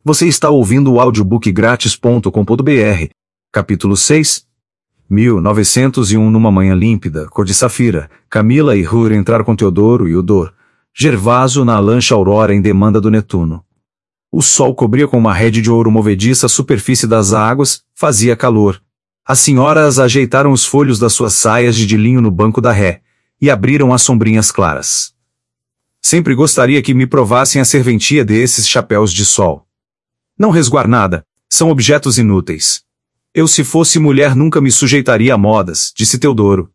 Você está ouvindo o audiobookgratis.com.br. Capítulo 6. 1901. Numa manhã límpida, cor de safira, Camila e Rur entraram com Teodoro e Udor, Gervásio na lancha Aurora em demanda do Netuno. O sol cobria com uma rede de ouro movediça a superfície das águas, fazia calor. As senhoras ajeitaram os folhos das suas saias de linho no banco da ré, e abriram as sombrinhas claras. Sempre gostaria que me provassem a serventia desses chapéus de sol. Não resguar nada, são objetos inúteis. Eu, se fosse mulher, nunca me sujeitaria a modas, disse Teodoro.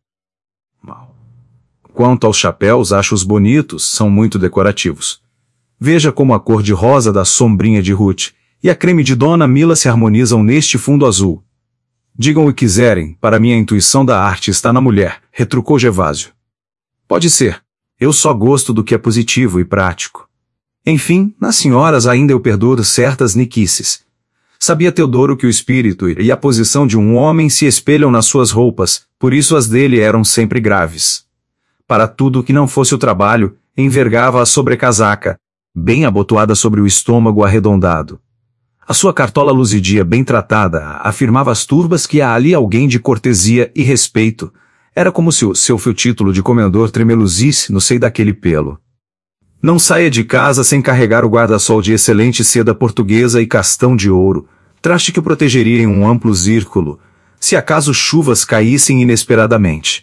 Quanto aos chapéus, acho-os bonitos, são muito decorativos. Veja como a cor de rosa da sombrinha de Ruth e a creme de Dona Mila se harmonizam neste fundo azul. Digam o que quiserem, para mim a intuição da arte está na mulher, retrucou Gervásio. Pode ser. Eu só gosto do que é positivo e prático. Enfim, nas senhoras ainda eu perdoo certas niquices. Sabia Teodoro que o espírito e a posição de um homem se espelham nas suas roupas, por isso as dele eram sempre graves. Para tudo que não fosse o trabalho, envergava a sobrecasaca, bem abotoada sobre o estômago arredondado. A sua cartola luzidia bem tratada, afirmava as turbas que há ali alguém de cortesia e respeito. Era como se o seu título de comendador tremeluzisse no seio daquele pelo. Não saia de casa sem carregar o guarda-sol de excelente seda portuguesa e castão de ouro, traste que o protegeria em um amplo círculo, se acaso chuvas caíssem inesperadamente.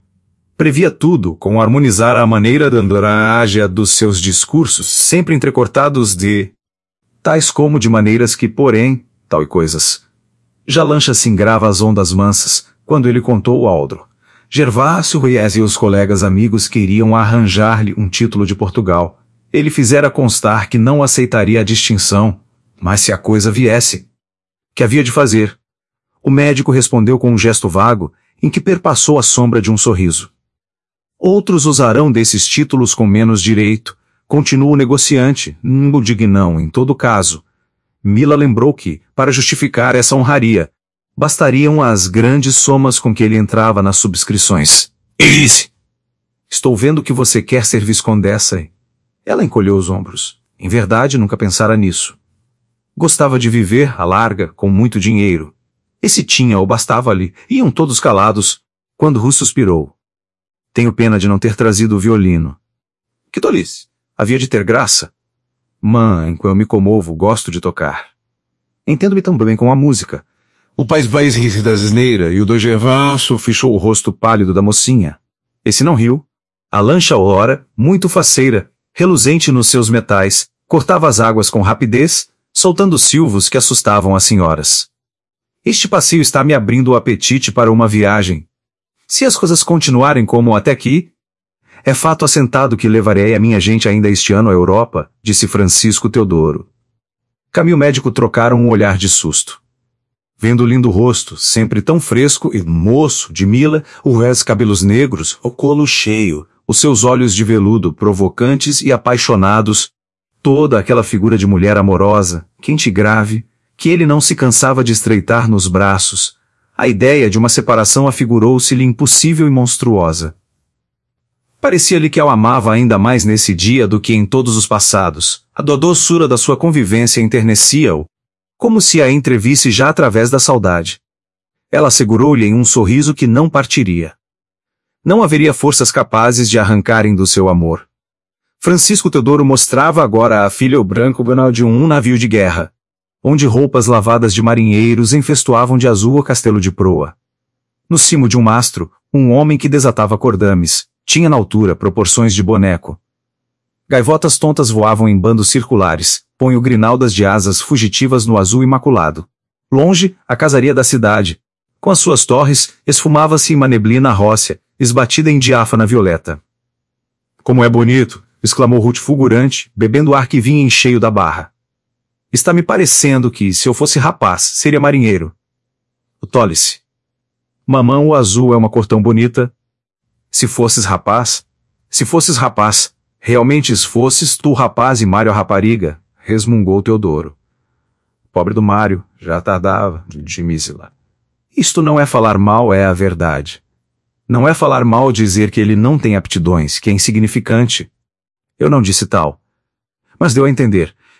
Previa tudo, com harmonizar a maneira da andragem dos seus discursos, sempre entrecortados de tais como de maneiras que, porém, tal e coisas. Já lancha singrava as ondas mansas, quando ele contou o Aldro. Gervásio Ruiz e os colegas amigos queriam arranjar-lhe um título de Portugal. Ele fizera constar que não aceitaria a distinção, mas se a coisa viesse. Que havia de fazer? O médico respondeu com um gesto vago, em que perpassou a sombra de um sorriso. Outros usarão desses títulos com menos direito, continua o negociante, não digo não em todo caso. Mila lembrou que, para justificar essa honraria, bastariam as grandes somas com que ele entrava nas subscrições. Ele disse: estou vendo que você quer ser viscondessa. Ela encolheu os ombros. Em verdade, nunca pensara nisso. Gostava de viver à larga, com muito dinheiro. Esse tinha ou bastava-lhe, iam todos calados, quando Ruth suspirou. Tenho pena de não ter trazido o violino. Que tolice! Havia de ter graça. Mãe, quando eu me comovo, gosto de tocar. Entendo-me tão bem com a música. O pai ri da asneira e o do Gervásio fechou o rosto pálido da mocinha. Esse não riu. A lancha Aurora, muito faceira, reluzente nos seus metais, cortava as águas com rapidez, soltando silvos que assustavam as senhoras. Este passeio está me abrindo o apetite para uma viagem. Se as coisas continuarem como até aqui, é fato assentado que levarei a minha gente ainda este ano à Europa, disse Francisco Teodoro. Camilo e o médico trocaram um olhar de susto. Vendo o lindo rosto, sempre tão fresco e moço, de Mila, os cabelos negros, o colo cheio, os seus olhos de veludo provocantes e apaixonados, toda aquela figura de mulher amorosa, quente e grave, que ele não se cansava de estreitar nos braços, a ideia de uma separação afigurou-se-lhe impossível e monstruosa. Parecia-lhe que a amava ainda mais nesse dia do que em todos os passados. A doçura da sua convivência enternecia-o, como se a entrevisse já através da saudade. Ela assegurou-lhe em um sorriso que não partiria. Não haveria forças capazes de arrancarem do seu amor. Francisco Teodoro mostrava agora à filha o branco banal de um navio de guerra, onde roupas lavadas de marinheiros enfestoavam de azul o castelo de proa. No cimo de um mastro, um homem que desatava cordames, tinha na altura proporções de boneco. Gaivotas tontas voavam em bandos circulares, ponho grinaldas de asas fugitivas no azul imaculado. Longe, a casaria da cidade, com as suas torres, esfumava-se uma neblina rósea, esbatida em diáfana violeta. Como é bonito! Exclamou Ruth fulgurante, bebendo o ar que vinha em cheio da barra. Está me parecendo que, se eu fosse rapaz, seria marinheiro. O tole-se. Mamão, o azul é uma cor tão bonita. Se fosses rapaz, realmente fosses tu rapaz e Mário a rapariga, resmungou Teodoro. Pobre do Mário, já tardava, gemisse-la. Isto não é falar mal, é a verdade. Não é falar mal dizer que ele não tem aptidões, que é insignificante. Eu não disse tal. Mas deu a entender.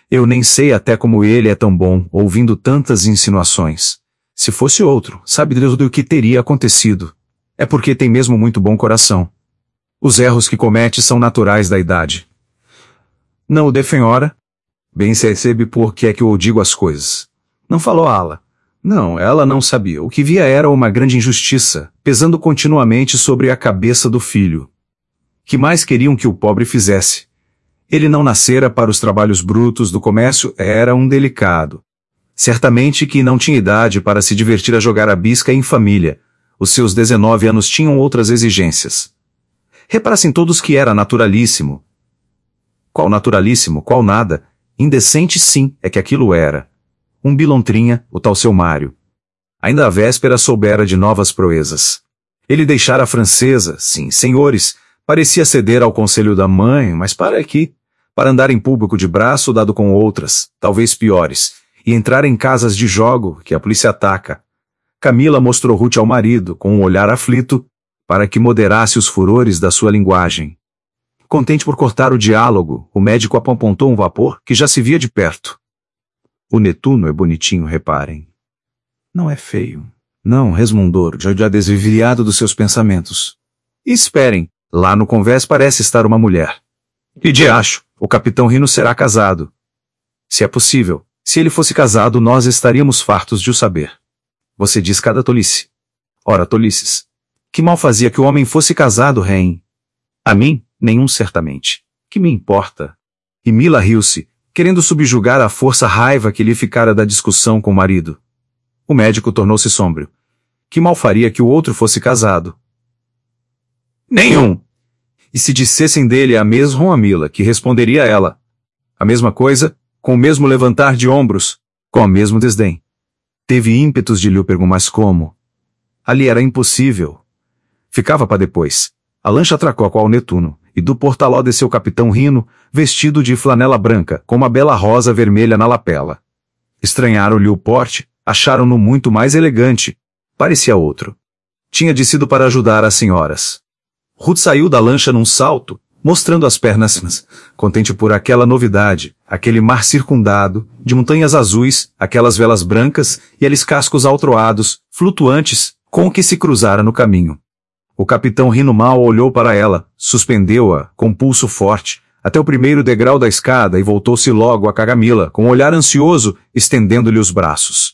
Eu nem sei até como ele é tão bom, ouvindo tantas insinuações. Se fosse outro, sabe Deus do que teria acontecido. É porque tem mesmo muito bom coração. Os erros que comete são naturais da idade. Não o defenhora? Bem se recebe por que é que eu digo as coisas. Não falou Ala. Não, ela não sabia. O que via era uma grande injustiça, pesando continuamente sobre a cabeça do filho. Que mais queriam que o pobre fizesse? Ele não nascera para os trabalhos brutos do comércio, era um delicado. Certamente que não tinha idade para se divertir a jogar a bisca em família. Os seus 19 anos tinham outras exigências. Reparassem todos que era naturalíssimo. Qual naturalíssimo, qual nada. Indecente sim, é que aquilo era. Um bilontrinha, o tal seu Mário. Ainda à véspera soubera de novas proezas. Ele deixara a francesa, sim, senhores, parecia ceder ao conselho da mãe, mas para quê? Para andar em público de braço dado com outras, talvez piores, e entrar em casas de jogo que a polícia ataca. Camila mostrou Ruth ao marido, com um olhar aflito, para que moderasse os furores da sua linguagem. Contente por cortar o diálogo, o médico apontou um vapor que já se via de perto. O Netuno é bonitinho, reparem. Não é feio. Não, resmungou, já desviado dos seus pensamentos. E esperem, lá no convés parece estar uma mulher. E de acho, o capitão Rino será casado. Se é possível, se ele fosse casado nós estaríamos fartos de o saber. Você diz cada tolice. Ora, tolices. Que mal fazia que o homem fosse casado, Rein? A mim, nenhum certamente. Que me importa? E Mila riu-se, querendo subjugar a força raiva que lhe ficara da discussão com o marido. O médico tornou-se sombrio. Que mal faria que o outro fosse casado? Nenhum! E se dissessem dele a mesma Mila, que responderia ela? A mesma coisa, com o mesmo levantar de ombros, com o mesmo desdém. Teve ímpetos de lhe perguntar, mas como? Ali era impossível. Ficava para depois. A lancha atracou ao Netuno, e do portaló desceu o capitão Rino, vestido de flanela branca, com uma bela rosa vermelha na lapela. Estranharam-lhe o porte, acharam-no muito mais elegante. Parecia outro. Tinha descido para ajudar as senhoras. Ruth saiu da lancha num salto, mostrando as pernas, contente por aquela novidade, aquele mar circundado, de montanhas azuis, aquelas velas brancas e aqueles cascos altroados, flutuantes, com o que se cruzara no caminho. O capitão Rino mal olhou para ela, suspendeu-a, com pulso forte, até o primeiro degrau da escada e voltou-se logo a Camila, com um olhar ansioso, estendendo-lhe os braços.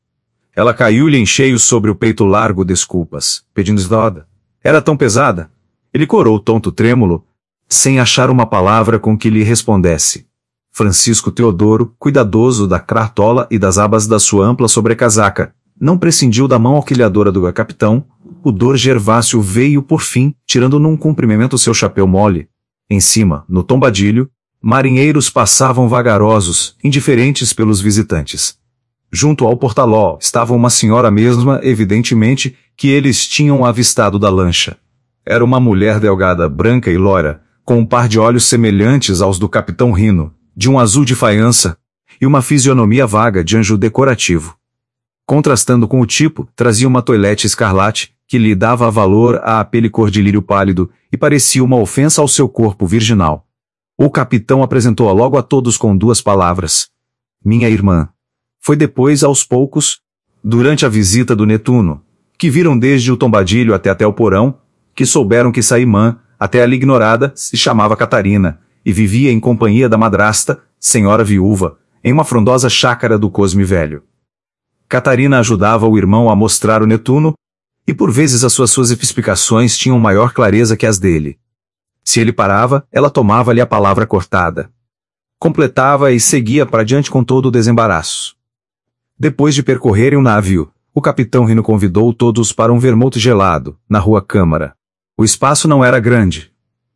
Ela caiu-lhe em cheio sobre o peito largo desculpas, pedindo esdoda. Era tão pesada. Ele corou tonto trêmulo, sem achar uma palavra com que lhe respondesse. Francisco Teodoro, cuidadoso da cratola e das abas da sua ampla sobrecasaca, não prescindiu da mão auxiliadora do capitão. O Dr. Gervásio veio por fim, tirando num cumprimento seu chapéu mole. Em cima, no tombadilho, marinheiros passavam vagarosos, indiferentes pelos visitantes. Junto ao portaló estava uma senhora mesma, evidentemente, que eles tinham avistado da lancha. Era uma mulher delgada, branca e loira, com um par de olhos semelhantes aos do capitão Rino, de um azul de faiança, e uma fisionomia vaga de anjo decorativo. Contrastando com o tipo, trazia uma toilette escarlate, que lhe dava valor à pele cor de lírio pálido, e parecia uma ofensa ao seu corpo virginal. O capitão apresentou-a logo a todos com duas palavras. Minha irmã. Foi depois, aos poucos, durante a visita do Netuno, que viram desde o tombadilho até o porão, que souberam que essa irmã, até ali ignorada, se chamava Catarina, e vivia em companhia da madrasta, senhora viúva, em uma frondosa chácara do Cosme Velho. Catarina ajudava o irmão a mostrar o Netuno, e por vezes as suas explicações tinham maior clareza que as dele. Se ele parava, ela tomava-lhe a palavra cortada. Completava e seguia para diante com todo o desembaraço. Depois de percorrerem o navio, o capitão Rino convidou todos para um vermute gelado, na rua Câmara. O espaço não era grande.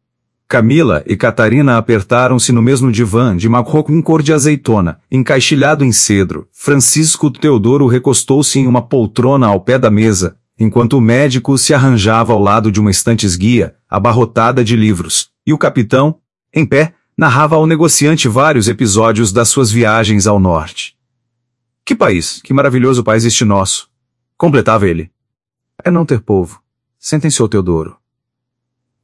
Camila e Catarina apertaram-se no mesmo divã de marrom em cor de azeitona, encaixilhado em cedro. Francisco Teodoro recostou-se em uma poltrona ao pé da mesa, enquanto o médico se arranjava ao lado de uma estante esguia, abarrotada de livros, e o capitão, em pé, narrava ao negociante vários episódios das suas viagens ao norte. Que país, que maravilhoso país este nosso! Completava ele. É não ter povo, sentenciou Teodoro.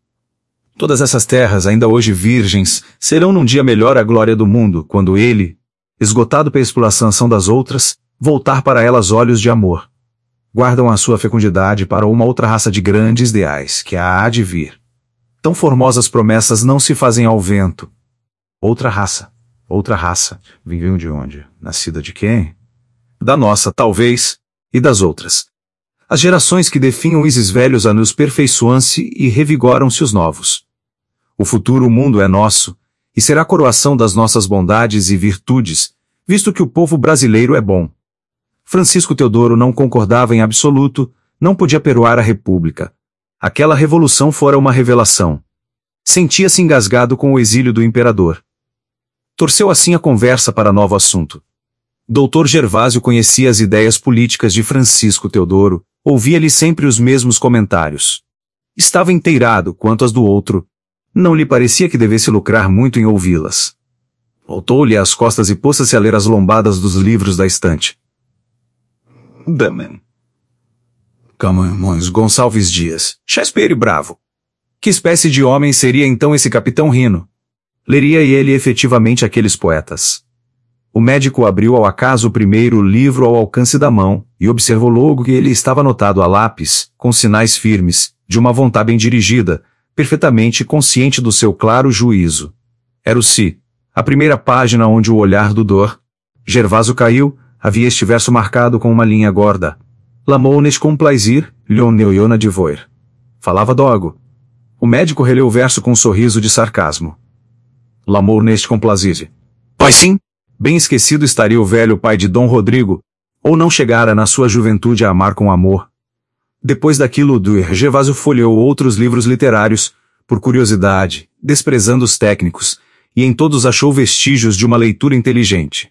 Todas essas terras, ainda hoje virgens, serão num dia melhor a glória do mundo, quando ele, esgotado pela exploração das outras, voltar para elas olhos de amor. Guardam a sua fecundidade para uma outra raça de grandes ideais, que há de vir. Tão formosas promessas não se fazem ao vento. Outra raça. Vinham de onde? Nascida de quem? Da nossa, talvez, e das outras. As gerações que definham esses velhos anos perfeiçoam-se e revigoram-se os novos. O futuro mundo é nosso, e será a coroação das nossas bondades e virtudes, visto que o povo brasileiro é bom. Francisco Teodoro não concordava em absoluto, não podia perdoar a República. Aquela revolução fora uma revelação. Sentia-se engasgado com o exílio do imperador. Torceu assim a conversa para novo assunto. Dr. Gervásio conhecia as ideias políticas de Francisco Teodoro, ouvia-lhe sempre os mesmos comentários. Estava inteirado quanto às do outro. Não lhe parecia que devesse lucrar muito em ouvi-las. Voltou-lhe às costas e pôs-se a ler as lombadas dos livros da estante. Damen. Camões Gonçalves Dias, Shakespeare bravo. Que espécie de homem seria então esse capitão Rino? Leria ele efetivamente aqueles poetas? O médico abriu ao acaso o primeiro livro ao alcance da mão, e observou logo que ele estava anotado a lápis, com sinais firmes, de uma vontade bem dirigida, perfeitamente consciente do seu claro juízo. Era o si, a primeira página onde o olhar do Dr. Gervásio caiu, havia este verso marcado com uma linha gorda. L'amour com plaisir, l'on ne de voir. Falava Dogo. O médico releu o verso com um sorriso de sarcasmo. L'amour neste com plaisir. Pois sim. Bem esquecido estaria o velho pai de Dom Rodrigo, ou não chegara na sua juventude a amar com amor. Depois daquilo, Dr. Gervásio folheou outros livros literários, por curiosidade, desprezando os técnicos, e em todos achou vestígios de uma leitura inteligente.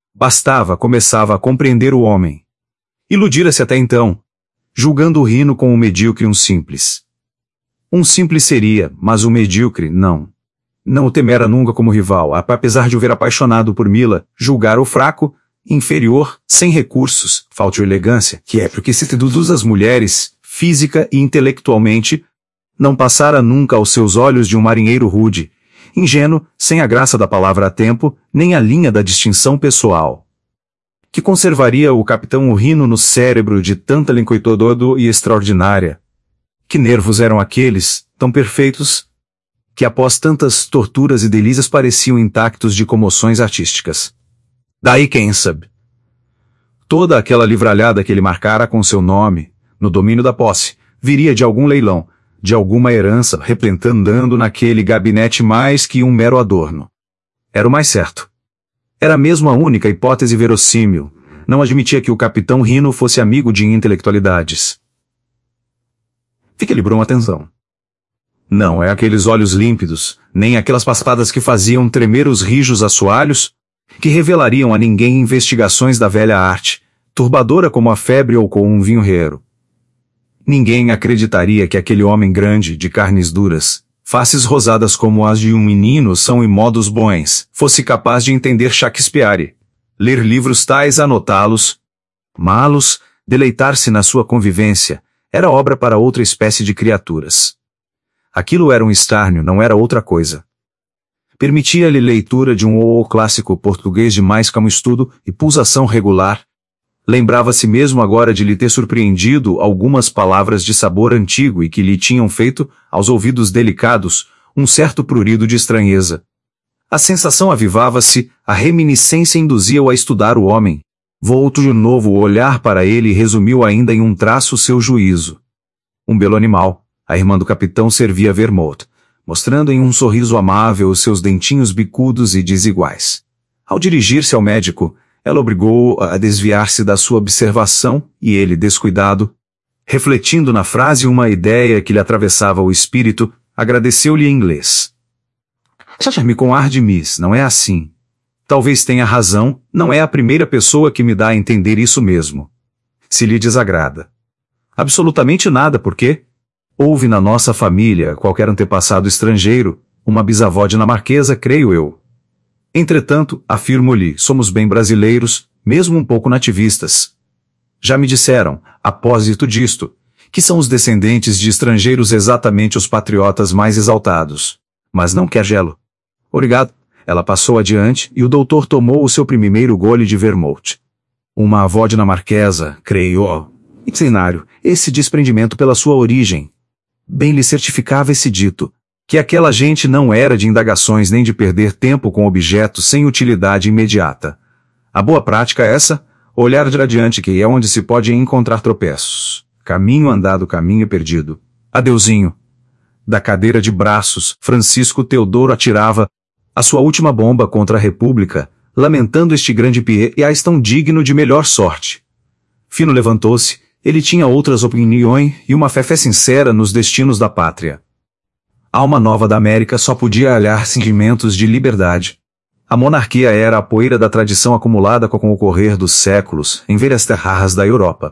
Começava a compreender o homem. Iludira-se até então, julgando o Rino como um medíocre e um simples. Um simples seria, mas o medíocre, não. Não o temera nunca como rival, apesar de o ver apaixonado por Mila, julgar o fraco, inferior, sem recursos, falta elegância, que é porque se seduz as mulheres, física e intelectualmente, não passara nunca aos seus olhos de um marinheiro rude, ingênuo, sem a graça da palavra a tempo, nem a linha da distinção pessoal. Que conservaria o capitão Rino no cérebro de tanta lencoitododo e extraordinária? Que nervos eram aqueles, tão perfeitos, que após tantas torturas e delícias pareciam intactos de comoções artísticas. Daí quem sabe? Toda aquela livralhada que ele marcara com seu nome, no domínio da posse, viria de algum leilão, de alguma herança, replantando naquele gabinete mais que um mero adorno. Era o mais certo. Era mesmo a única hipótese verossímil. Não admitia que o capitão Rino fosse amigo de intelectualidades. Fique-lhe bom atenção. Não é aqueles olhos límpidos, nem aquelas passadas que faziam tremer os rijos assoalhos, que revelariam a ninguém investigações da velha arte, turbadora como a febre ou como um vinho rero. Ninguém acreditaria que aquele homem grande, de carnes duras, faces rosadas como as de um menino são e modos bons, fosse capaz de entender Shakespeare, ler livros tais, anotá-los, má-los, deleitar-se na sua convivência, era obra para outra espécie de criaturas. Aquilo era um escárnio, não era outra coisa. Permitia-lhe leitura de um clássico português de mais como estudo e pulsação regular. Lembrava-se mesmo agora de lhe ter surpreendido algumas palavras de sabor antigo e que lhe tinham feito, aos ouvidos delicados, um certo prurido de estranheza. A sensação avivava-se, a reminiscência induzia-o a estudar o homem. Voltou de novo o olhar para ele e resumiu ainda em um traço seu juízo. Um belo animal. A irmã do capitão servia vermouth, mostrando em um sorriso amável os seus dentinhos bicudos e desiguais. Ao dirigir-se ao médico, ela obrigou-o a desviar-se da sua observação, e ele, descuidado, refletindo na frase uma ideia que lhe atravessava o espírito, agradeceu-lhe em inglês. Chame com ar de miss, não é assim. Talvez tenha razão, não é a primeira pessoa que me dá a entender isso mesmo. Se lhe desagrada. Absolutamente nada, porque houve na nossa família qualquer antepassado estrangeiro, uma bisavó dinamarquesa, creio eu. Entretanto, afirmo-lhe, somos bem brasileiros, mesmo um pouco nativistas. Já me disseram, apósito disto, que são os descendentes de estrangeiros exatamente os patriotas mais exaltados. Mas não quer gelo. Obrigado. Ela passou adiante e o doutor tomou o seu primeiro gole de vermouth. Uma avó dinamarquesa, creio, cenário, esse desprendimento pela sua origem. Bem lhe certificava esse dito, que aquela gente não era de indagações nem de perder tempo com objetos sem utilidade imediata. A boa prática é essa, olhar de adiante que é onde se pode encontrar tropeços. Caminho andado, caminho perdido. Adeuzinho. Da cadeira de braços, Francisco Teodoro atirava a sua última bomba contra a República, lamentando este grande piés tão digno de melhor sorte. Fino levantou-se, ele tinha outras opiniões e uma fé sincera nos destinos da pátria. A alma nova da América só podia alhar sentimentos de liberdade. A monarquia era a poeira da tradição acumulada com o correr dos séculos em várias terras da Europa.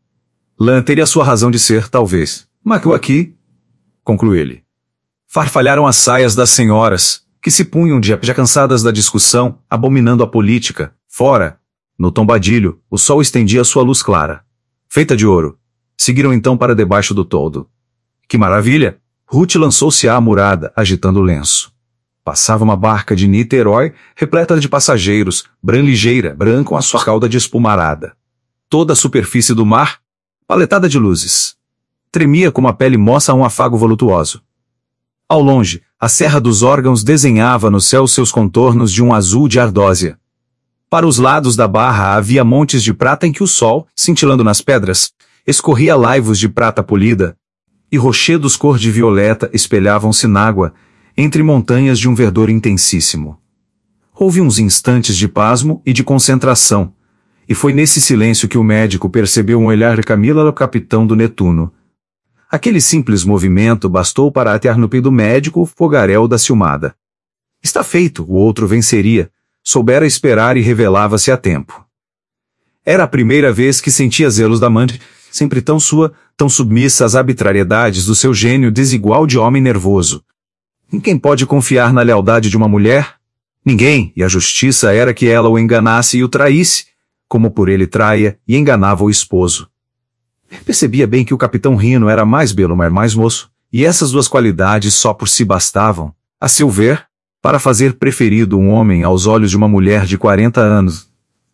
Lan teria sua razão de ser, talvez, mas aqui, concluiu ele. Farfalharam as saias das senhoras, que se punham já cansadas da discussão, abominando a política. Fora, no tombadilho, o sol estendia sua luz clara, feita de ouro. Seguiram então para debaixo do toldo. Que maravilha! Ruth lançou-se à murada, agitando o lenço. Passava uma barca de Niterói, repleta de passageiros, ligeira, branca com a sua cauda de espumarada. Toda a superfície do mar, paletada de luzes. Tremia como a pele moça a um afago voluptuoso. Ao longe, a Serra dos Órgãos desenhava no céu seus contornos de um azul de ardósia. Para os lados da barra havia montes de prata em que o sol, cintilando nas pedras, escorria laivos de prata polida, e rochedos cor de violeta espelhavam-se n'água, entre montanhas de um verdor intensíssimo. Houve uns instantes de pasmo e de concentração, e foi nesse silêncio que o médico percebeu um olhar de Camila ao capitão do Netuno. Aquele simples movimento bastou para atear no pé do médico o fogaréu da ciumada. Está feito, o outro venceria, soubera esperar e revelava-se a tempo. Era a primeira vez que sentia zelos da amante, sempre tão submissa às arbitrariedades do seu gênio desigual de homem nervoso. Em quem pode confiar na lealdade de uma mulher? Ninguém, e a justiça era que ela o enganasse e o traísse, como por ele traia e enganava o esposo. Percebia bem que o capitão Rino era mais belo, mas mais moço, e essas duas qualidades só por si bastavam, a seu ver, para fazer preferido um homem aos olhos de uma mulher de 40 anos.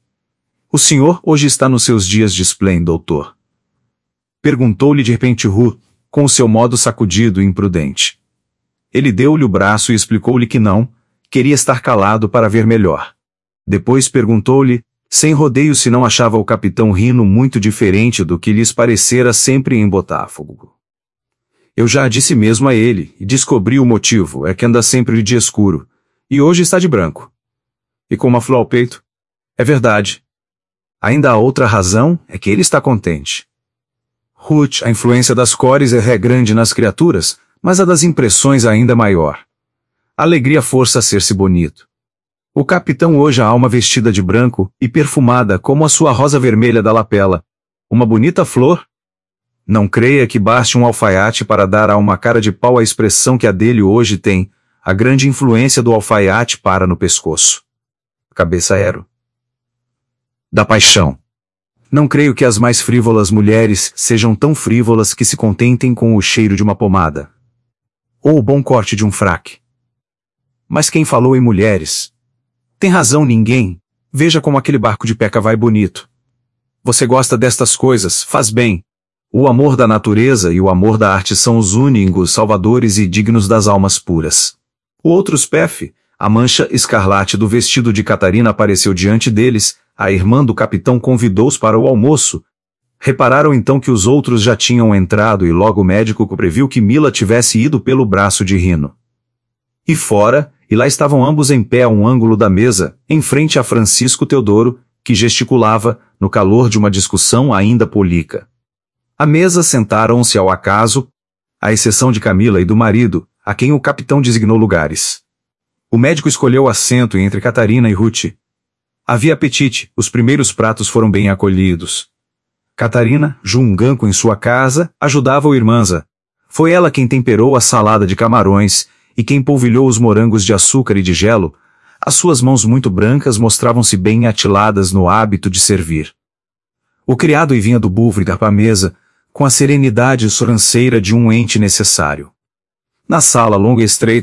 O senhor hoje está nos seus dias de esplêndido, doutor? Perguntou-lhe de repente Ru, com o seu modo sacudido e imprudente. Ele deu-lhe o braço e explicou-lhe que não, queria estar calado para ver melhor. Depois perguntou-lhe, sem rodeio, se não achava o capitão Rino muito diferente do que lhes parecera sempre em Botafogo. Eu já disse mesmo a ele, e descobri o motivo, é que anda sempre de escuro, e hoje está de branco. E com uma flor ao peito? É verdade. Ainda há outra razão, é que ele está contente. Ruth, a influência das cores é grande nas criaturas, mas a das impressões ainda maior. A alegria força a ser-se bonito. O capitão hoje a alma vestida de branco e perfumada como a sua rosa vermelha da lapela. Uma bonita flor? Não creia que baste um alfaiate para dar a uma cara de pau a expressão que a dele hoje tem. A grande influência do alfaiate para no pescoço. Cabeça aero. Da paixão. Não creio que as mais frívolas mulheres sejam tão frívolas que se contentem com o cheiro de uma pomada. Ou o bom corte de um fraque. Mas quem falou em mulheres? Tem razão ninguém. Veja como aquele barco de peca vai bonito. Você gosta destas coisas, faz bem. O amor da natureza e o amor da arte são os únicos salvadores e dignos das almas puras. O outro PF, a mancha escarlate do vestido de Catarina apareceu diante deles, a irmã do capitão convidou-os para o almoço. Repararam então que os outros já tinham entrado e logo o médico previu que Mila tivesse ido pelo braço de Rino. E fora, e lá estavam ambos em pé a um ângulo da mesa, em frente a Francisco Teodoro, que gesticulava, no calor de uma discussão ainda política. À mesa sentaram-se ao acaso, à exceção de Camila e do marido, a quem o capitão designou lugares. O médico escolheu assento entre Catarina e Ruth. Havia apetite, os primeiros pratos foram bem acolhidos. Catarina, junganco em sua casa, ajudava o irmãza. Foi ela quem temperou a salada de camarões, e quem polvilhou os morangos de açúcar e de gelo. As suas mãos muito brancas mostravam-se bem atiladas no hábito de servir. O criado vinha do bufre da mesa, com a serenidade sobranceira de um ente necessário. Na sala longa e estreita,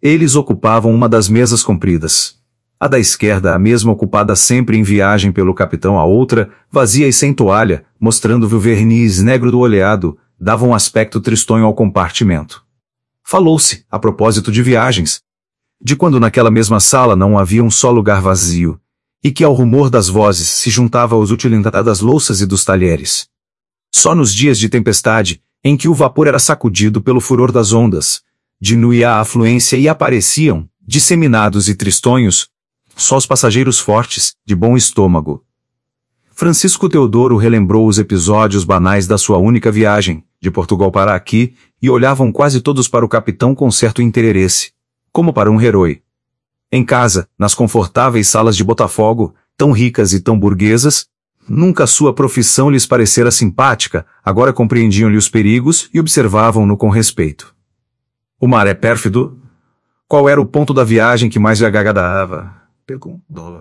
Eles ocupavam uma das mesas compridas. A da esquerda, a mesma ocupada sempre em viagem pelo capitão, a outra, vazia e sem toalha, mostrando-lhe o verniz negro do oleado, dava um aspecto tristonho ao compartimento. Falou-se, a propósito de viagens, de quando naquela mesma sala não havia um só lugar vazio, e que ao rumor das vozes se juntava aos utilidades das louças e dos talheres. Só nos dias de tempestade, em que o vapor era sacudido pelo furor das ondas, diminuía a afluência e apareciam, disseminados e tristonhos, só os passageiros fortes, de bom estômago. Francisco Teodoro relembrou os episódios banais da sua única viagem, de Portugal para aqui, e olhavam quase todos para o capitão com certo interesse, como para um herói. Em casa, nas confortáveis salas de Botafogo, tão ricas e tão burguesas, nunca sua profissão lhes parecera simpática, agora compreendiam-lhe os perigos e observavam-no com respeito. O mar é pérfido? Qual era o ponto da viagem que mais lhe agradava? Perguntou.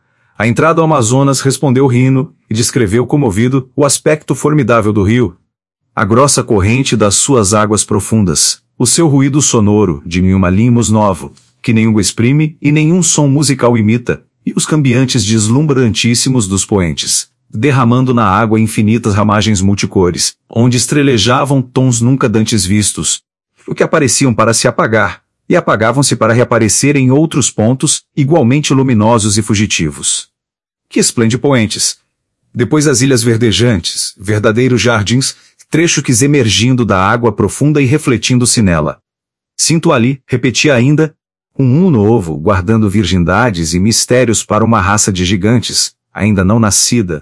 A entrada ao Amazonas, respondeu Rino, e descreveu comovido o aspecto formidável do rio. A grossa corrente das suas águas profundas, o seu ruído sonoro, de nenhuma limos novo, que nenhum exprime e nenhum som musical imita, e os cambiantes deslumbrantíssimos dos poentes, derramando na água infinitas ramagens multicores, onde estrelejavam tons nunca dantes vistos, o que apareciam para se apagar, e apagavam-se para reaparecer em outros pontos, igualmente luminosos e fugitivos. Que esplêndidos poentes! Depois as ilhas verdejantes, verdadeiros jardins, trechos emergindo da água profunda e refletindo-se nela. Sinto ali, repetia ainda, um mundo novo, guardando virgindades e mistérios para uma raça de gigantes, ainda não nascida.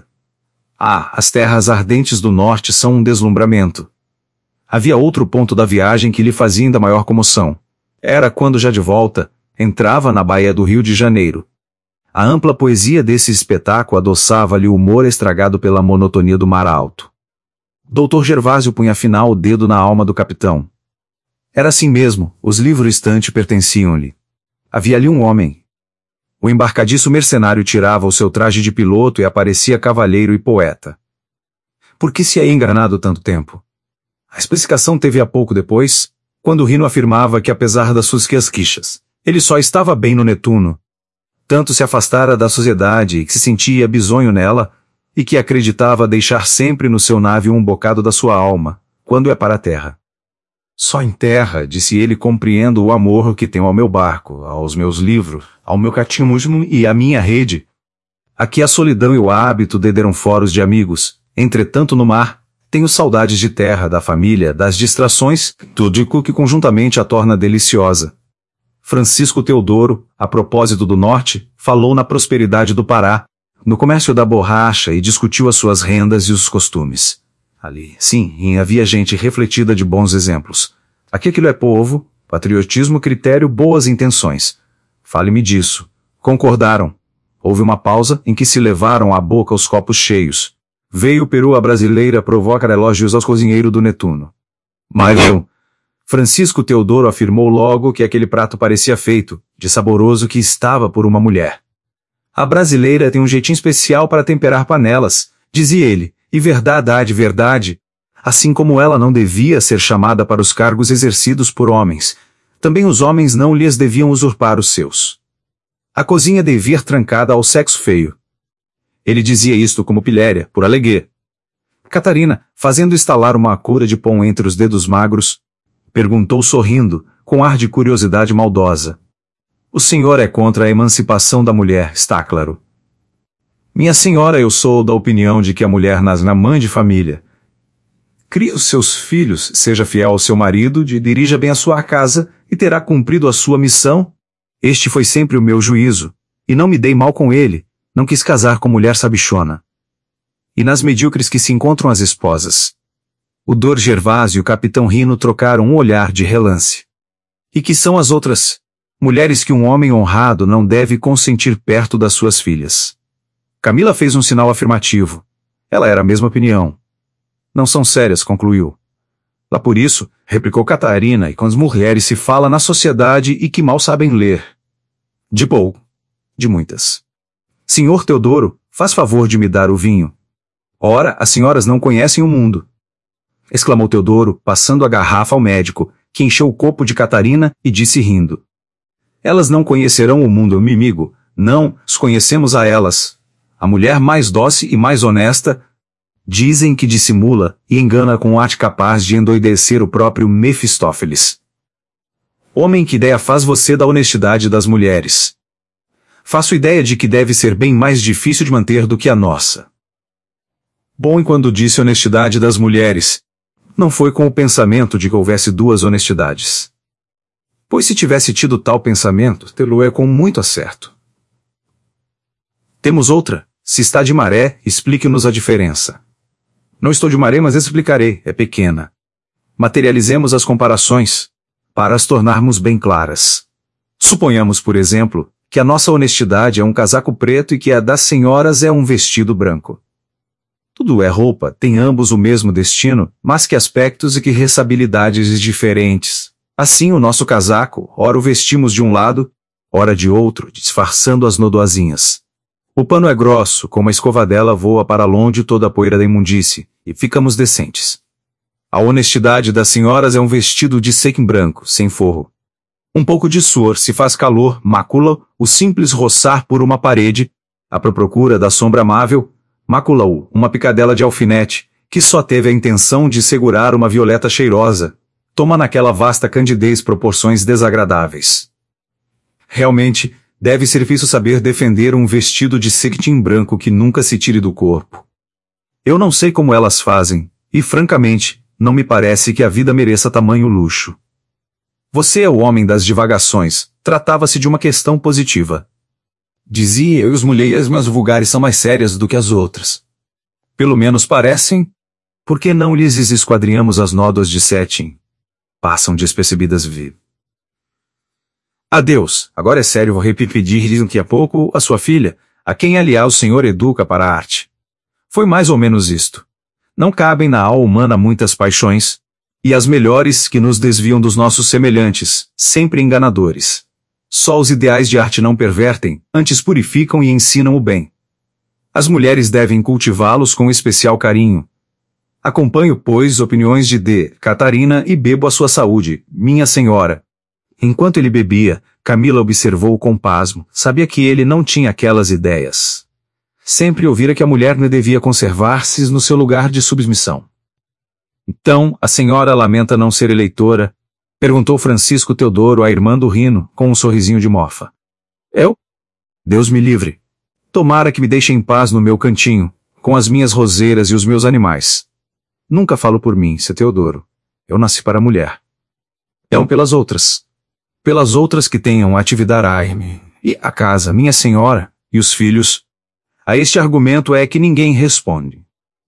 Ah, as terras ardentes do norte são um deslumbramento. Havia outro ponto da viagem que lhe fazia ainda maior comoção. Era quando, já de volta, entrava na Baía do Rio de Janeiro. A ampla poesia desse espetáculo adoçava-lhe o humor estragado pela monotonia do mar alto. Dr. Gervásio punha afinal o dedo na alma do capitão. Era assim mesmo, os livros-estante pertenciam-lhe. Havia ali um homem. O embarcadiço mercenário tirava o seu traje de piloto e aparecia cavalheiro e poeta. Por que se havia enganado tanto tempo? A explicação teve há pouco depois, quando Rino afirmava que apesar das suas queixas, ele só estava bem no Netuno. Tanto se afastara da sociedade e que se sentia bisonho nela, e que acreditava deixar sempre no seu navio um bocado da sua alma, quando é para a terra. Só em terra, disse ele, compreendo o amor que tenho ao meu barco, aos meus livros, ao meu catimusmo e à minha rede. Aqui a solidão e o hábito de deram foros de amigos, entretanto no mar, tenho saudades de terra, da família, das distrações, tudo que conjuntamente a torna deliciosa. Francisco Teodoro, a propósito do norte, falou na prosperidade do Pará, no comércio da borracha e discutiu as suas rendas e os costumes. Ali, sim, havia gente refletida de bons exemplos. Aqui aquilo é povo, patriotismo, critério, boas intenções. Fale-me disso. Concordaram. Houve uma pausa em que se levaram à boca os copos cheios. Veio o peru a brasileira provocar elogios aos cozinheiros do Netuno. Mas eu... Francisco Teodoro afirmou logo que aquele prato parecia feito, de saboroso que estava por uma mulher. A brasileira tem um jeitinho especial para temperar panelas, dizia ele, e verdade, verdade. Assim como ela não devia ser chamada para os cargos exercidos por homens, também os homens não lhes deviam usurpar os seus. A cozinha devia ir trancada ao sexo feio. Ele dizia isto como pilhéria, por alegria. Catarina, fazendo estalar uma cura de pão entre os dedos magros, perguntou sorrindo, com ar de curiosidade maldosa. O senhor é contra a emancipação da mulher, está claro. Minha senhora, eu sou da opinião de que a mulher nasce na mãe de família. Crie os seus filhos, seja fiel ao seu marido, dirija bem a sua casa e terá cumprido a sua missão. Este foi sempre o meu juízo, e não me dei mal com ele, não quis casar com mulher sabichona. E nas medíocres que se encontram as esposas. O Dr. Gervásio e o capitão Rino trocaram um olhar de relance. E que são as outras? Mulheres que um homem honrado não deve consentir perto das suas filhas. Camila fez um sinal afirmativo. Ela era a mesma opinião. Não são sérias, concluiu. Lá por isso, replicou Catarina, e com as mulheres se fala na sociedade e que mal sabem ler. De pouco. De muitas. Senhor Teodoro, faz favor de me dar o vinho. Ora, as senhoras não conhecem o mundo. Exclamou Teodoro, passando a garrafa ao médico, que encheu o copo de Catarina e disse rindo. Elas não conhecerão o mundo inimigo, não, os conhecemos a elas. A mulher mais dócil e mais honesta, dizem que dissimula e engana com arte capaz de endoidecer o próprio Mefistófeles. Homem, que ideia faz você da honestidade das mulheres? Faço ideia de que deve ser bem mais difícil de manter do que a nossa. Bom, e quando disse honestidade das mulheres, não foi com o pensamento de que houvesse duas honestidades. Pois se tivesse tido tal pensamento, tê-lo-é com muito acerto. Temos outra. Se está de maré, explique-nos a diferença. Não estou de maré, mas explicarei, é pequena. Materializemos as comparações, para as tornarmos bem claras. Suponhamos, por exemplo, que a nossa honestidade é um casaco preto e que a das senhoras é um vestido branco. Tudo é roupa, tem ambos o mesmo destino, mas que aspectos e que ressabilidades diferentes. Assim o nosso casaco, ora o vestimos de um lado, ora de outro, disfarçando as nodoazinhas. O pano é grosso, como a escovadela voa para longe toda a poeira da imundície, e ficamos decentes. A honestidade das senhoras é um vestido de cetim branco, sem forro. Um pouco de suor se faz calor, macula o simples roçar por uma parede, à procura da sombra amável, macula-o uma picadela de alfinete, que só teve a intenção de segurar uma violeta cheirosa, toma naquela vasta candidez proporções desagradáveis. Realmente, deve ser difícil saber defender um vestido de cetim branco que nunca se tire do corpo. Eu não sei como elas fazem, e francamente, não me parece que a vida mereça tamanho luxo. Você é o homem das divagações, tratava-se de uma questão positiva. Dizia eu, e as mulheres mais vulgares são mais sérias do que as outras. Pelo menos parecem. Por que não lhes esquadrinhamos as nódoas de cetim? Passam despercebidas Adeus, agora é sério, vou repetir daqui a pouco a sua filha, a quem aliás o senhor educa para a arte. Foi mais ou menos isto. Não cabem na alma humana muitas paixões, e as melhores que nos desviam dos nossos semelhantes, sempre enganadores. Só os ideais de arte não pervertem, antes purificam e ensinam o bem. As mulheres devem cultivá-los com especial carinho. Acompanho, pois, opiniões de D. Catarina e bebo a sua saúde, minha senhora. Enquanto ele bebia, Camila observou com pasmo, sabia que ele não tinha aquelas ideias. Sempre ouvira que a mulher não devia conservar-se no seu lugar de submissão. Então, a senhora lamenta não ser eleitora? Perguntou Francisco Teodoro à irmã do Rino, com um sorrisinho de mofa. Eu? Deus me livre. Tomara que me deixe em paz no meu cantinho, com as minhas roseiras e os meus animais. Nunca falo por mim, seu Teodoro. Eu nasci para a mulher. Então pelas outras. Pelas outras que tenham atividade arme, e a casa, minha senhora, e os filhos. A este argumento é que ninguém responde.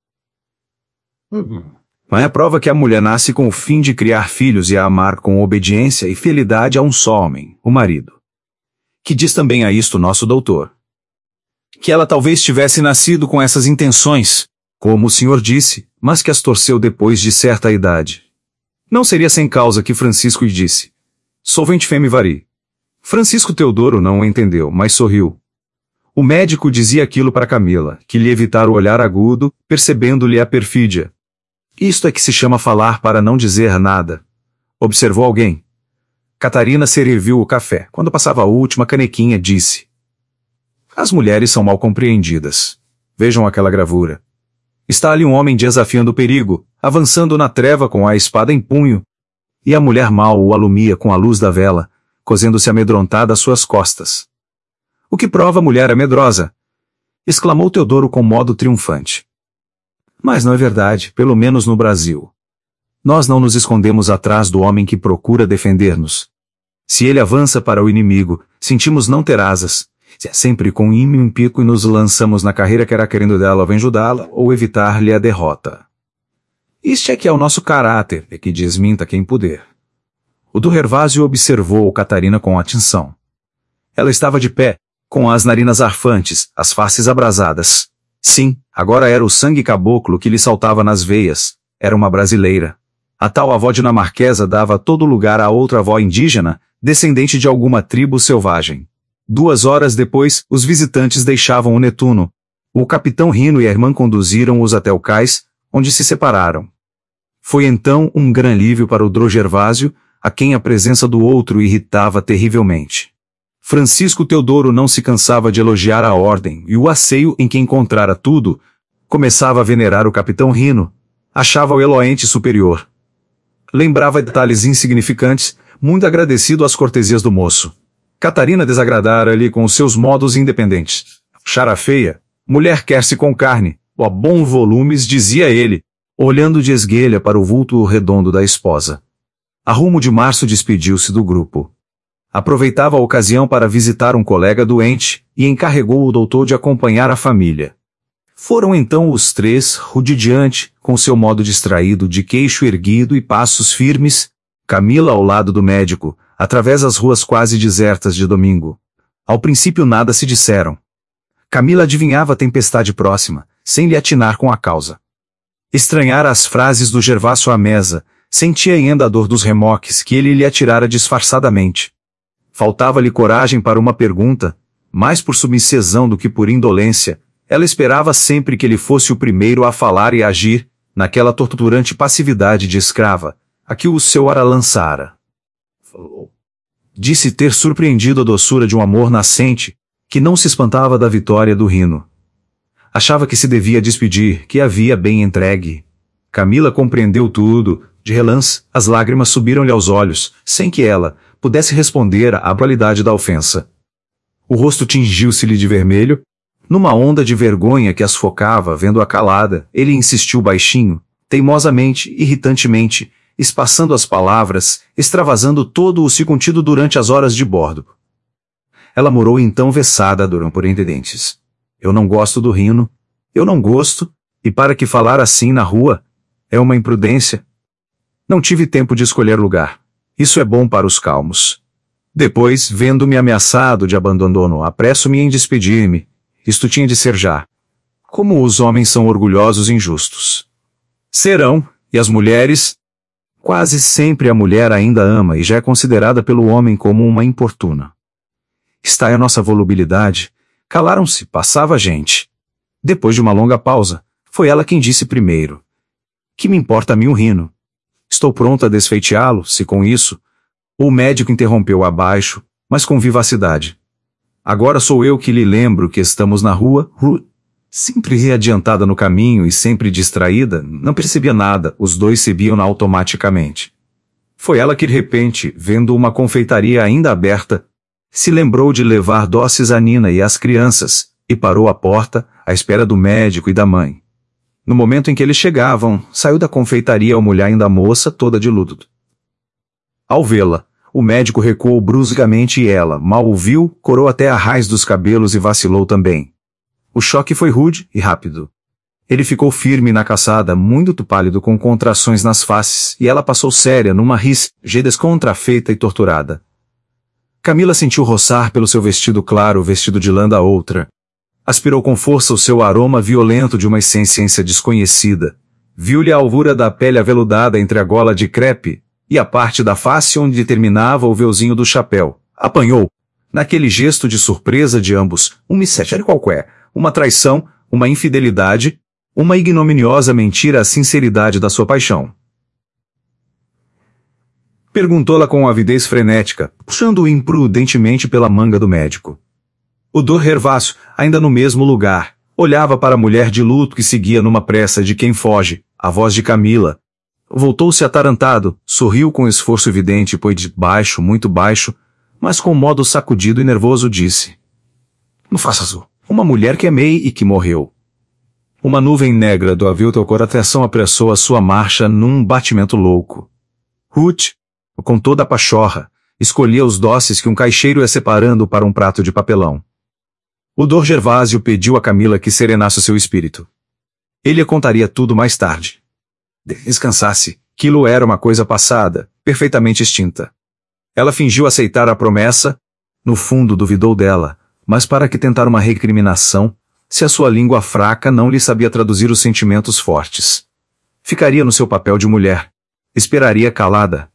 Mas é a prova que a mulher nasce com o fim de criar filhos e a amar com obediência e fidelidade a um só homem, o marido. Que diz também a isto nosso doutor. Que ela talvez tivesse nascido com essas intenções, como o senhor disse, mas que as torceu depois de certa idade. Não seria sem causa que Francisco lhe disse: Solvente femme vari. Francisco Teodoro não o entendeu, mas sorriu. O médico dizia aquilo para Camila, que lhe evitara o olhar agudo, percebendo-lhe a perfídia. Isto é que se chama falar para não dizer nada. Observou alguém. Catarina serviu o café. Quando passava a última canequinha, disse: As mulheres são mal compreendidas. Vejam aquela gravura. Está ali um homem desafiando o perigo, avançando na treva com a espada em punho, e a mulher mal o alumia com a luz da vela, cozendo-se amedrontada às suas costas. O que prova a mulher é medrosa! Exclamou Teodoro com modo triunfante. Mas não é verdade, pelo menos no Brasil. Nós não nos escondemos atrás do homem que procura defender-nos. Se ele avança para o inimigo, sentimos não ter asas. Se é sempre com ímio em pico e nos lançamos na carreira que era querendo dela ou ajudá-la, ou evitar-lhe a derrota. Este é que é o nosso caráter, e que desminta quem puder. O do Hervásio observou Catarina com atenção. Ela estava de pé, com as narinas arfantes, as faces abrasadas. Sim, agora era o sangue caboclo que lhe saltava nas veias. Era uma brasileira. A tal avó dinamarquesa dava todo lugar a outra avó indígena, descendente de alguma tribo selvagem. 2 horas depois, os visitantes deixavam o Netuno. O capitão Rino e a irmã conduziram-os até o cais, onde se separaram. Foi então um grande alívio para o Dro Gervásio, a quem a presença do outro irritava terrivelmente. Francisco Teodoro não se cansava de elogiar a ordem e o asseio em que encontrara tudo. Começava a venerar o capitão Rino. Achava-o eloente superior. Lembrava detalhes insignificantes, muito agradecido às cortesias do moço. Catarina desagradara-lhe com os seus modos independentes. Chara feia, mulher quer-se com carne, ó bom volumes, dizia ele, olhando de esguelha para o vulto redondo da esposa. A rumo de março despediu-se do grupo. Aproveitava a ocasião para visitar um colega doente e encarregou o doutor de acompanhar a família. Foram então os três, rudidiante, com seu modo distraído de queixo erguido e passos firmes, Camila ao lado do médico, através das ruas quase desertas de domingo. Ao princípio nada se disseram. Camila adivinhava a tempestade próxima, sem lhe atinar com a causa. Estranhara as frases do Gervásio à mesa, sentia ainda a dor dos remoques que ele lhe atirara disfarçadamente. Faltava-lhe coragem para uma pergunta, mais por submissão do que por indolência. Ela esperava sempre que ele fosse o primeiro a falar e a agir, naquela torturante passividade de escrava, a que o seu ara lançara. Disse ter surpreendido a doçura de um amor nascente, que não se espantava da vitória do Rino. Achava que se devia despedir, que havia bem entregue. Camila compreendeu tudo, de relance, as lágrimas subiram-lhe aos olhos, sem que ela pudesse responder à brutalidade da ofensa. O rosto tingiu-se-lhe de vermelho. Numa onda de vergonha que as focava, vendo-a calada, ele insistiu baixinho, teimosamente, irritantemente, espaçando as palavras, extravasando todo o se contido durante as horas de bordo. Ela murou então vexada por entre dentes. Eu não gosto do Rino. Eu não gosto, e para que falar assim na rua? É uma imprudência. Não tive tempo de escolher lugar. Isso é bom para os calmos. Depois, vendo-me ameaçado de abandono, apresso-me em despedir-me. Isto tinha de ser já. Como os homens são orgulhosos e injustos. Serão, e as mulheres? Quase sempre a mulher ainda ama e já é considerada pelo homem como uma importuna. Está a nossa volubilidade. Calaram-se, passava a gente. Depois de uma longa pausa, foi ela quem disse primeiro. Que me importa a mim o Rino? Estou pronta a desfeiteá-lo, se com isso. O médico interrompeu abaixo, mas com vivacidade. Agora sou eu que lhe lembro que estamos na rua. Sempre readiantada no caminho e sempre distraída, não percebia nada, os dois seguiam automaticamente. Foi ela que de repente, vendo uma confeitaria ainda aberta, se lembrou de levar doces a Nina e às crianças, e parou à porta, à espera do médico e da mãe. No momento em que eles chegavam, saiu da confeitaria a mulher ainda moça, toda de luto. Ao vê-la, o médico recuou bruscamente e ela, mal o viu, corou até a raiz dos cabelos e vacilou também. O choque foi rude e rápido. Ele ficou firme na caçada, muito pálido com contrações nas faces, e ela passou séria numa risga descontrafeita e torturada. Camila sentiu roçar pelo seu vestido claro o vestido de lã da outra. Aspirou com força o seu aroma violento de uma essência desconhecida. Viu-lhe a alvura da pele aveludada entre a gola de crepe e a parte da face onde terminava o véuzinho do chapéu. Apanhou, naquele gesto de surpresa de ambos, um mistério qualquer, uma traição, uma infidelidade, uma ignominiosa mentira à sinceridade da sua paixão. Perguntou-la com avidez frenética, puxando-o imprudentemente pela manga do médico. O Dr. Gervásio, ainda no mesmo lugar, olhava para a mulher de luto que seguia numa pressa de quem foge, a voz de Camila. Voltou-se atarantado, sorriu com esforço evidente, pois de baixo, muito baixo, mas com modo sacudido e nervoso disse. Não faças uma mulher que amei e que morreu. Uma nuvem negra do avilto coração apressou a sua marcha num batimento louco. Ruth, com toda a pachorra, escolhia os doces que um caixeiro ia separando para um prato de papelão. O Dr. Gervásio pediu a Camila que serenasse o seu espírito. Ele a contaria tudo mais tarde. Descansasse, aquilo era uma coisa passada, perfeitamente extinta. Ela fingiu aceitar a promessa, no fundo duvidou dela, mas para que tentar uma recriminação, se a sua língua fraca não lhe sabia traduzir os sentimentos fortes? Ficaria no seu papel de mulher. Esperaria calada,